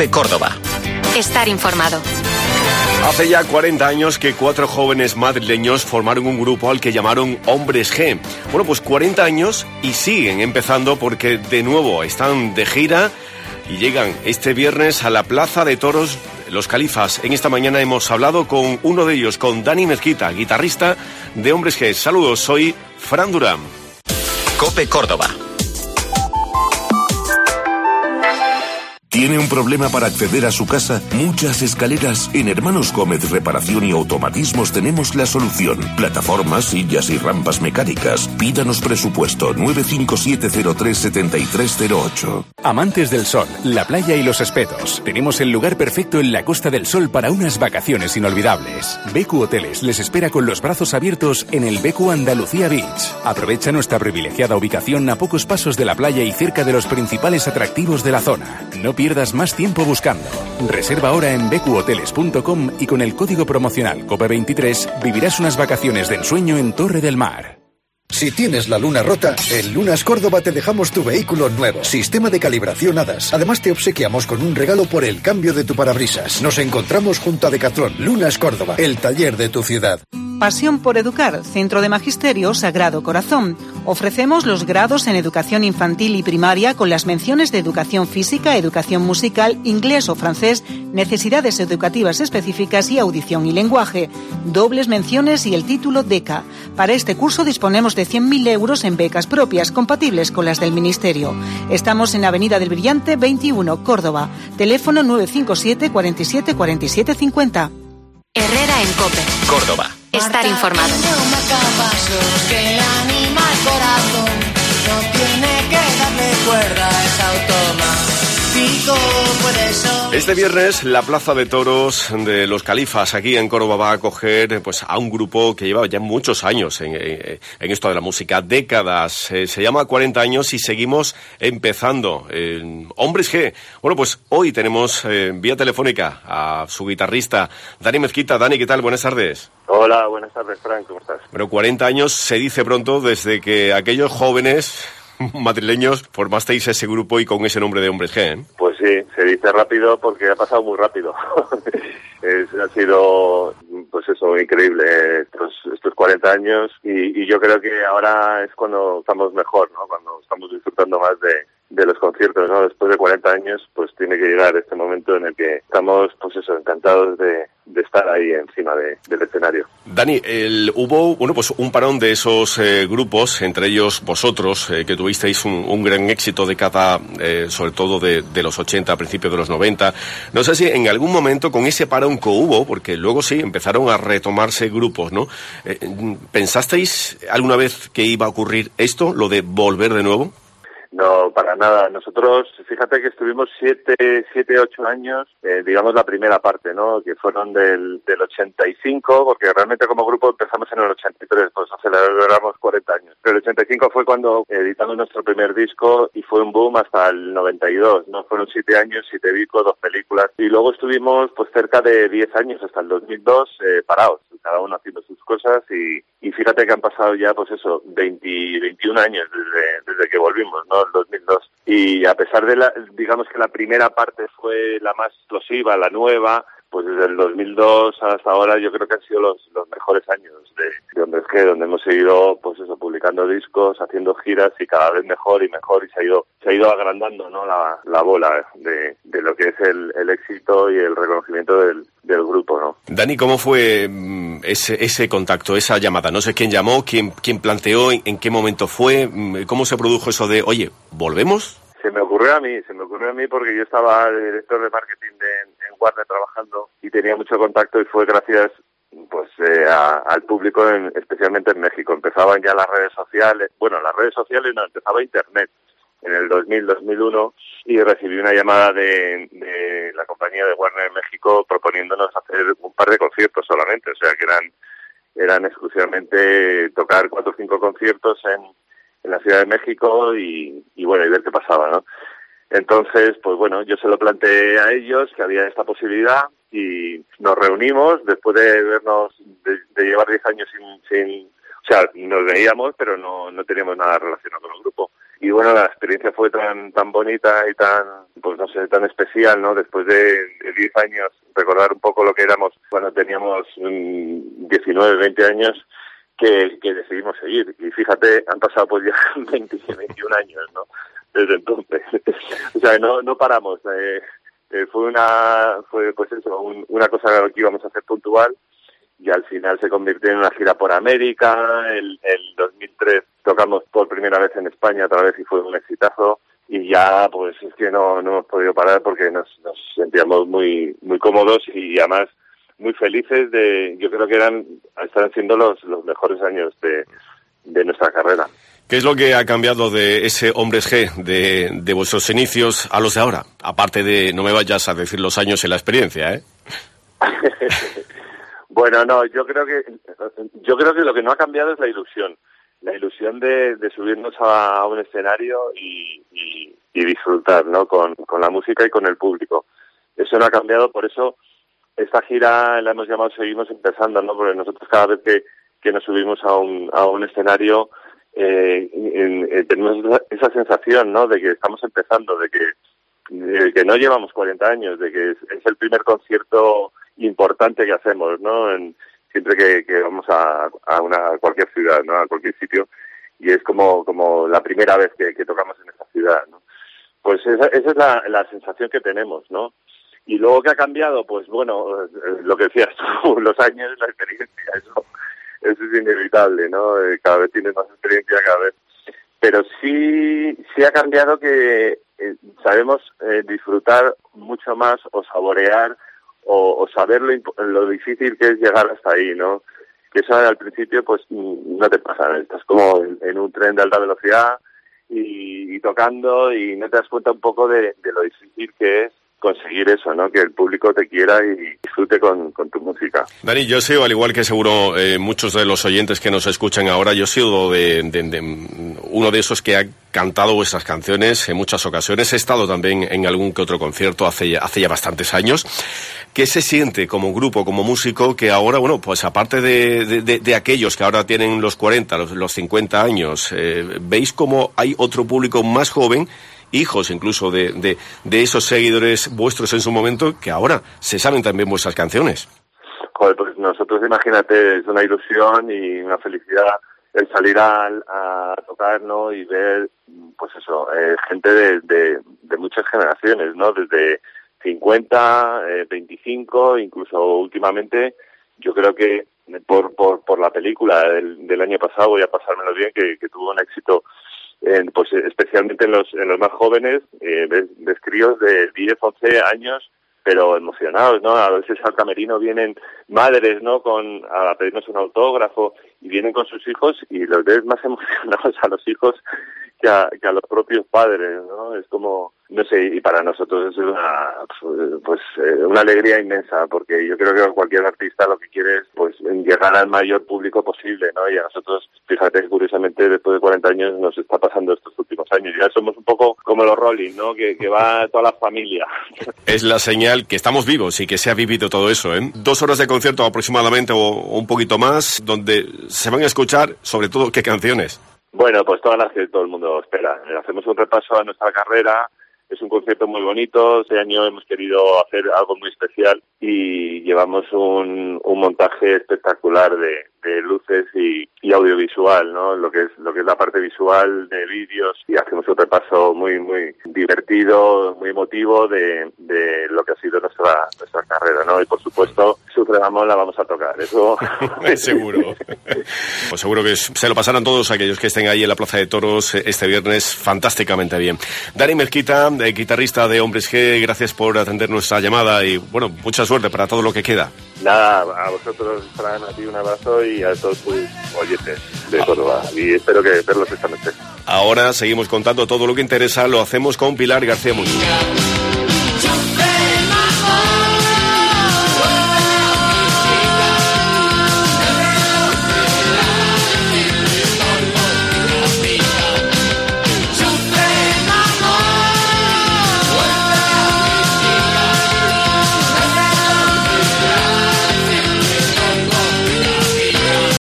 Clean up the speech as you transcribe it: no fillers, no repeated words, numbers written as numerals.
COPE Córdoba. Estar informado. Hace ya 40 años que 4 jóvenes madrileños formaron un grupo al que llamaron Hombres G. Bueno, pues 40 años y siguen empezando porque de nuevo están de gira y llegan este viernes a la Plaza de Toros Los Califas. En esta mañana hemos hablado con uno de ellos, con Dani Mezquita, guitarrista de Hombres G. Saludos, soy Fran Durán. COPE Córdoba. ¿Tiene un problema para acceder a su casa? Muchas escaleras. En Hermanos Gómez Reparación y Automatismos tenemos la solución. Plataformas, sillas y rampas mecánicas. Pídanos presupuesto 957037308. Amantes del sol, la playa y los espetos. Tenemos el lugar perfecto en la Costa del Sol para unas vacaciones inolvidables. BQ Hoteles les espera con los brazos abiertos en el BQ Andalucía Beach. Aprovecha nuestra privilegiada ubicación a pocos pasos de la playa y cerca de los principales atractivos de la zona. No pierdas más tiempo buscando. Reserva ahora en bqhoteles.com y con el código promocional COPE23 vivirás unas vacaciones de ensueño en Torre del Mar. Si tienes la luna rota, en Lunas Córdoba te dejamos tu vehículo nuevo. Sistema de calibración HADAS. Además te obsequiamos con un regalo por el cambio de tu parabrisas. Nos encontramos junto a Decathlon. Lunas Córdoba, el taller de tu ciudad. Pasión por Educar, Centro de Magisterio Sagrado Corazón. Ofrecemos los grados en educación infantil y primaria con las menciones de educación física, educación musical, inglés o francés, necesidades educativas específicas y audición y lenguaje. Dobles menciones y el título DECA. Para este curso disponemos de 100.000 euros en becas propias compatibles con las del Ministerio. Estamos en Avenida del Brillante 21, Córdoba. Teléfono 957 47 47 50. Herrera en COPE Córdoba. Estar informado. Este viernes la Plaza de Toros de Los Califas aquí en Córdoba va a acoger pues a un grupo que lleva ya muchos años en esto de la música, décadas. Se llama 40 años y seguimos empezando. Hombres G. Bueno, pues hoy tenemos vía telefónica a su guitarrista Dani Mezquita. Dani, ¿qué tal? Buenas tardes. Hola, buenas tardes, Frank, ¿cómo estás? Bueno, 40 años se dice pronto desde que aquellos jóvenes madrileños formasteis ese grupo y con ese nombre de Hombres G, ¿eh? Pues sí, se dice rápido porque ha pasado muy rápido. Ha sido, pues eso, increíble estos 40 años y yo creo que ahora es cuando estamos mejor, ¿no? Cuando estamos disfrutando más de los conciertos, ¿no? Después de 40 años, pues tiene que llegar este momento en el que estamos, pues eso, encantados de estar ahí encima del escenario. Dani, hubo, bueno, pues un parón de esos grupos, entre ellos vosotros, que tuvisteis un gran éxito década, sobre todo de los 80, a principios de los 90. No sé si en algún momento con ese parón que hubo, porque luego sí, empezaron a retomarse grupos, ¿no? ¿Pensasteis alguna vez que iba a ocurrir esto, lo de volver de nuevo? No, para nada. Nosotros, fíjate que estuvimos 8 años, digamos la primera parte, ¿no? Que fueron del 85, porque realmente como grupo empezamos en el 83, pues celebramos 40 años. Pero el 85 fue cuando editamos nuestro primer disco y fue un boom hasta el 92, ¿no? Fueron 7 años, 7 discos, 2 películas. Y luego estuvimos pues cerca de 10 años, hasta el 2002, parados, cada uno haciendo sus cosas y fíjate que han pasado ya, pues eso, 21 años desde que volvimos, ¿no? El 2002. Y a pesar de digamos que la primera parte fue la más explosiva, la nueva, pues desde el 2002 hasta ahora yo creo que han sido los mejores años de Hombres G, donde hemos seguido, pues eso, publicando discos, haciendo giras y cada vez mejor y mejor y se ha ido agrandando, ¿no? La bola de lo que es el éxito y el reconocimiento del grupo, ¿no? Dani, ¿cómo fue ese contacto, esa llamada? No sé quién llamó, quién planteó, en qué momento fue, cómo se produjo eso de, oye, ¿volvemos? Se me ocurrió a mí porque yo estaba de director de marketing en Warner trabajando y tenía mucho contacto y fue gracias pues al público, especialmente en México. Empezaban ya las redes sociales, no, empezaba Internet en el 2000-2001 y recibí una llamada de la compañía de Warner en México proponiéndonos hacer un par de conciertos solamente, o sea que eran exclusivamente tocar 4 o 5 conciertos en la Ciudad de México y bueno, y ver qué pasaba, ¿no? Entonces, pues bueno, yo se lo planteé a ellos que había esta posibilidad y nos reunimos después de vernos, de llevar 10 años sin o sea, nos veíamos, pero no teníamos nada relacionado con el grupo. Y bueno, la experiencia fue tan bonita y tan, pues no sé, tan especial, ¿no? Después de 10 años, recordar un poco lo que éramos cuando teníamos 19, 20 años, que decidimos seguir. Y fíjate, han pasado pues ya 20, 21 años, ¿no? Desde entonces. O sea, no paramos. Fue pues eso, una cosa que íbamos a hacer puntual, y al final se convirtió en una gira por América. El 2003 tocamos por primera vez en España otra vez y fue un exitazo, y ya pues es que no hemos podido parar porque nos sentíamos muy cómodos y además muy felices yo creo que están siendo los mejores años de nuestra carrera. ¿Qué es lo que ha cambiado de ese Hombres G, de vuestros inicios a los de ahora? Aparte de, no me vayas a decir los años y la experiencia, ¿eh? Bueno, no, yo creo que lo que no ha cambiado es la ilusión de subirnos a un escenario y disfrutar, ¿no? Con la música y con el público. Eso no ha cambiado, por eso esta gira la hemos llamado Seguimos Empezando, ¿no? Porque nosotros cada vez que nos subimos a un escenario tenemos esa sensación, ¿no? De que estamos empezando, de que no llevamos 40 años, de que es el primer concierto importante que hacemos, ¿no? Siempre que vamos a cualquier ciudad, ¿no? A cualquier sitio, y es como la primera vez que tocamos en esa ciudad, ¿no? Pues esa es la sensación que tenemos, ¿no? Y luego, ¿qué ha cambiado? Pues bueno, lo que decías tú, los años, la experiencia, eso es inevitable, ¿no? Cada vez tienes más experiencia, cada vez. Pero sí ha cambiado que sabemos disfrutar mucho más o saborear o saber lo difícil que es llegar hasta ahí, ¿no? Que eso al principio pues no te pasa, estás como en un tren de alta velocidad y tocando y no te das cuenta un poco de lo difícil que es conseguir eso, ¿no? Que el público te quiera y disfrute con tu música. Dani, yo he sido, al igual que seguro muchos de los oyentes que nos escuchan ahora, yo he sido de uno de esos que ha cantado vuestras canciones en muchas ocasiones. He estado también en algún que otro concierto hace ya bastantes años. ¿Qué se siente como grupo, como músico, que ahora, bueno, pues aparte de aquellos que ahora tienen los 40, los 50 años, veis como hay otro público más joven, hijos incluso de esos seguidores vuestros en su momento, que ahora se saben también vuestras canciones? Joder, pues nosotros, imagínate, es una ilusión y una felicidad el salir a tocar, ¿no? Y ver, pues eso, gente de muchas generaciones, ¿no? Desde 50, 25, incluso últimamente, yo creo que por la película del año pasado, Voy a pasármelo bien, que tuvo un éxito, pues especialmente en los más jóvenes, ves críos de 10, 11 años, pero emocionados, ¿no? A veces al camerino vienen madres, ¿no? A pedirnos un autógrafo, y vienen con sus hijos y los ves más emocionados a los hijos que a los propios padres, ¿no? Es como, no sé, y para nosotros es una alegría inmensa, porque yo creo que cualquier artista lo que quiere es pues llegar al mayor público posible, ¿no? Y a nosotros, fíjate, curiosamente, después de 40 años nos está pasando estos últimos años. Ya somos un poco como los Rolling, ¿no? Que va toda la familia. Es la señal que estamos vivos y que se ha vivido todo eso, ¿eh? 2 horas de concierto aproximadamente o un poquito más, donde se van a escuchar, sobre todo, ¿qué canciones? Bueno, pues todas las que todo el mundo espera. Hacemos un repaso a nuestra carrera. Es un concierto muy bonito. Este año hemos querido hacer algo muy especial y llevamos un montaje espectacular de luces y audiovisual, ¿no? Lo que es la parte visual de vídeos, y hacemos un repaso muy muy divertido, muy emotivo de lo que ha sido nuestra carrera, ¿no? Y por supuesto, Sufre Mamón la vamos a tocar, eso seguro. Pues seguro que se lo pasarán todos aquellos que estén ahí en la Plaza de Toros este viernes fantásticamente bien. Dani Mezquita, guitarrista de Hombres G, gracias por atender nuestra llamada y bueno, mucha suerte para todo lo que queda. Nada, a vosotros, Fran, a ti un abrazo y a todos tus oyentes de Córdoba, y espero que verlos esta noche. Ahora seguimos contando todo lo que interesa, lo hacemos con Pilar García Muñoz.